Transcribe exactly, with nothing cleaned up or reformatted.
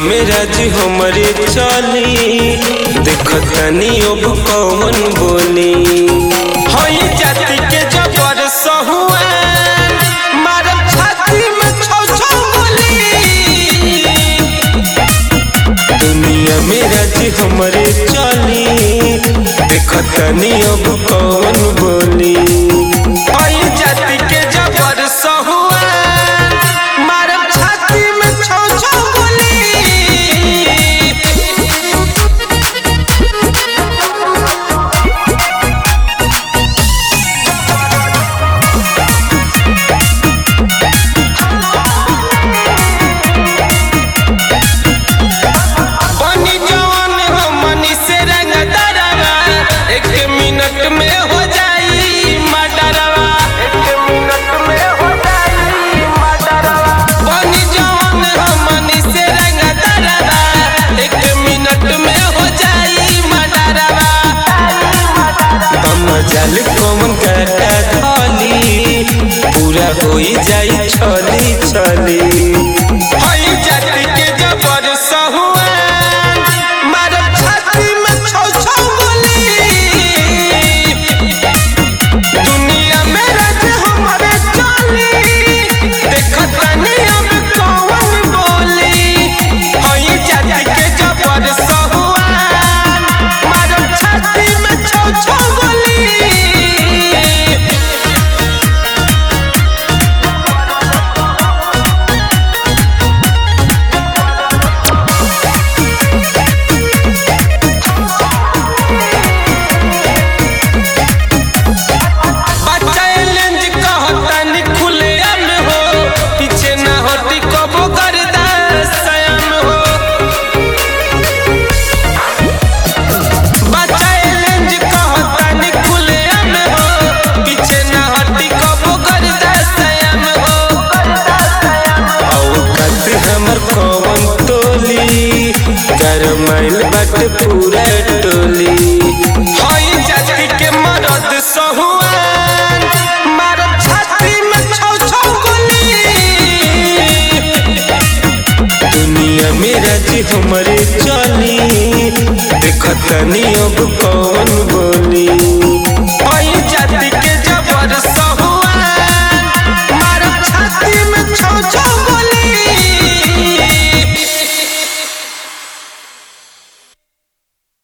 में राज हमरे चली देखतानी अब कौन बोली हई जाति के जबर सहुआन मारब छाती में छौ छौ गोली। दुनिया में राज हमरे चली देखतानी अब कौन बोली हई जाति के जबर सहुआन मारब छाती में छौ छौ गोली। बनी जवान हमनी से रंगदारवा एक मिनट में हो जाई मर्डरवा एक मिनट में हो जाई मर्डरवा। बनी जवान हमनी से रंगदारवा एक मिनट में हो जाई मर्डरवा। मजाल कौन काटा धली पूरा होई जाई छली छली हई जाति के जबर सहुआन मारब छाती में छौ छौ गोली। दुनिया में राज हमरे चली देखतानी अब कौन बोली हई जाति के जबर सहुआन मारब छाती में छौ छौ गोली। चैलेंज कहतानी खुलेआम हो पीछे ना हटी कबो करदा सयाम हो। चैलेंज कहतानी खुलेआम हो पीछे ना हटी कबो करदा सयाम हो। औकात हमर कौन तोली गरमाइल बाटे पूरा टोली हई जाति के मरद सहुआन मारब छाती में छौ छौ गोली। दुनिया में राज हमरे चली देखतानी अब कौन